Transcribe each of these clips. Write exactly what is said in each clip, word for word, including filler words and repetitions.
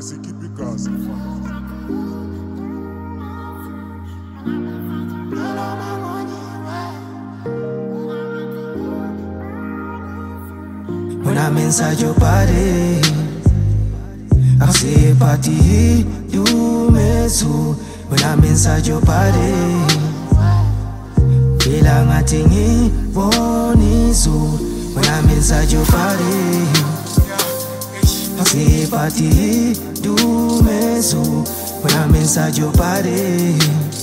sikhipha igazi. When I'm inside your body, I see a party, you me too. When I'm inside your body, feel like I'm thinking, born so. When I'm inside your body, I see a party, do me too. When I'm inside your body,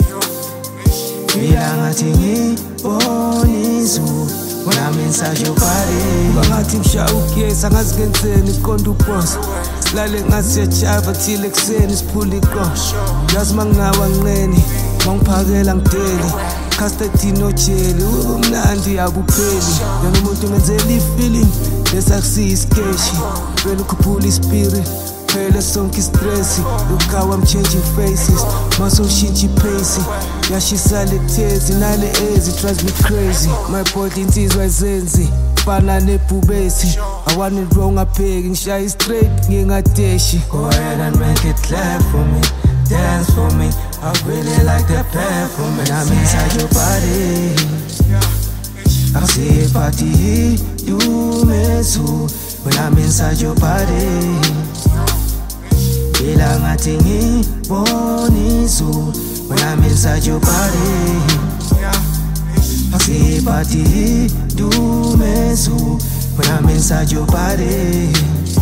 feel like I'm thinking, born so. When I'm inside your body, bangathi mshawukesa ngazikenzeni iqonda ubhosa silale ngasiyajava thile ekseni siphula iqosha yazi mangawa nqeni mangiphakela ngideli custody ojeli umnandi akupheli yena umuntu menzela ifeeling lesakusiya iskeshi wena ukhuphula ispirit phela sonke istress ukawa I'm changing faces maso ushintsha ipace yashisa lethezi nale ezi drives me crazy my body insizwa izenzi fana nebhubesi I want it wrong abheki ngishaya straight ngingadeshi go ahead and make it clear for me, dance for me, I really like that perfume. When I'm inside your body, I see a party, you me too. When I'm inside your body, feel like I'm thinking, born so. When I'm inside your body, I see a party, do me so. When I'm inside your body,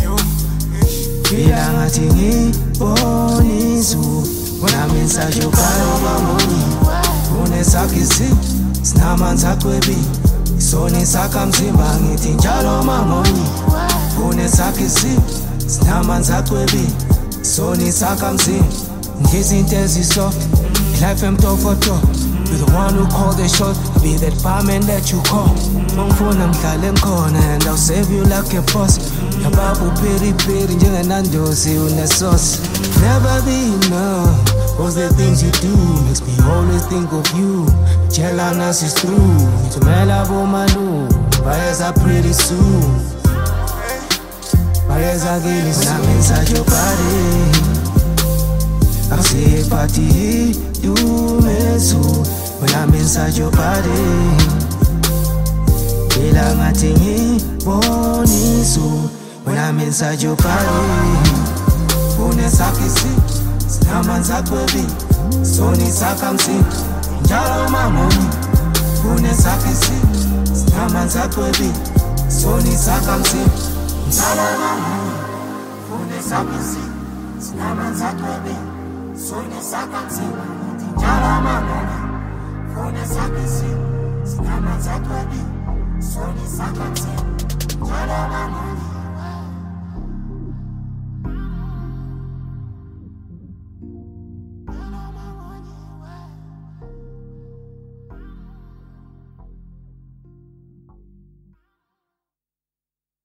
feel like I'm thinking, born so. When I'm inside your body, unesakisi, sinamanza kwebi, isoni sakamzimba ngithi njalo mangoni. Unesakisi, sinamanza kwebi, isoni sakamzimba ngizinto ezisoft. Life I'm top for top. You're the one who called the shot. I'll be that barman that you call. Mangifuna ngihlale ngikhona and I'll save you like a boss. Yababu peri peri njengenandosi unesosi. Never be enough. Cause the things you do makes me always think of you. Jealous is true. Tumela bomanu. Buyers are pretty soon. Buyers are getting soon. When I'm inside your body, I see a party, you me too. When I'm inside your body, feel like I'm thinking, born so. When I'm inside your body, unesakisi, sinamanza kwebi, soni sakamzimba njalo mangoni. Unesakisi, sinamanza kwebi, soni sakamzimba njalo mangoni. Unesakisi, sinamanza kwebi, soni sakamzimba njalo mangoni. Unesakisi, sinamanza kwebi, soni sakamzimba njalo mangoni.